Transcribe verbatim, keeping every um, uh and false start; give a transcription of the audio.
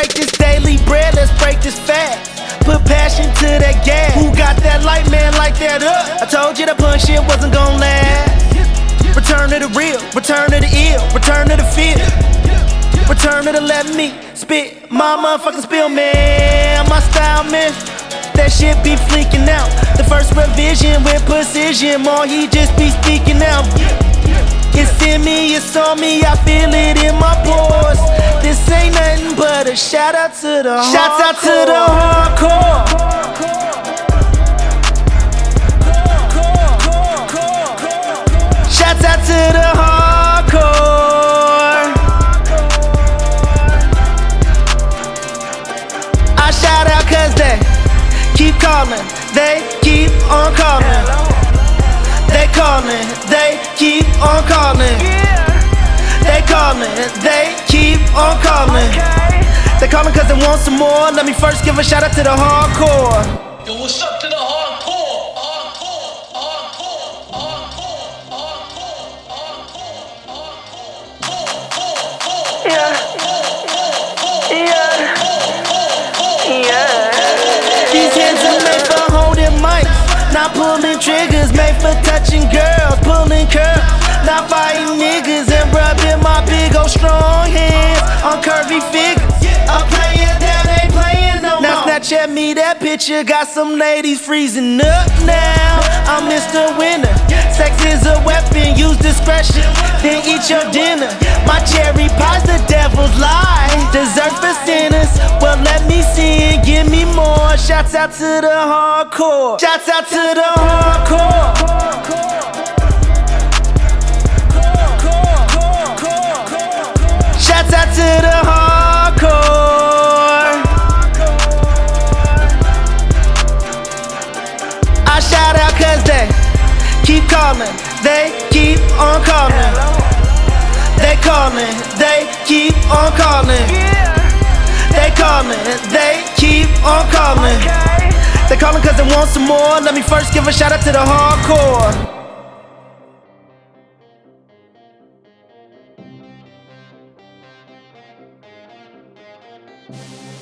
break this daily bread, let's break this fast. Put passion to that gas. Who got that light, man, light that up? I told you that punk shit wasn't gon' last. Return to the real, return to the ill, return to the feel, return to the let me spit my motherfucking spill, man. My style, man, that shit be fleeking out. The first revision with precision, more he just be speaking out. It's in me, it's on me, I feel it in my pores. This ain't nothing but a shout out to the hardcore. Shouts out to the hardcore. Shouts out to the hardcore. I shout out cause they keep calling, they keep on calling. They calling, they keep on calling. They calling, they keep on calling. They calling cause they want some more. Let me first give a shout out to the hardcore. Yo, what's up to the hardcore? Hardcore, hardcore, hardcore, hardcore, hardcore, hardcore. Yeah. Yeah. Yeah. These hands are made for holding mics, not pulling triggers. Made for touching girls, pulling curves, not fighting niggas and rubbing my big old strong hands on curvy figures. I'm playing down, ain't playing no more. Now Snapchat me that picture, got some ladies freezing up now. I'm Mister Winner, sex is a weapon, use discretion, then eat your dinner. My cherry pie's the devil's lie, dessert for sinners. Well, let me see it, give me more. Shouts out to the hardcore. Shouts out to the hardcore. Shouts out to the hardcore. I shout out cause they keep calling, they keep on calling. They calling, they keep on calling. They calling, they keep on calling. They calling cause they want some more. Let me first give a shout out to the hardcore. Yeah.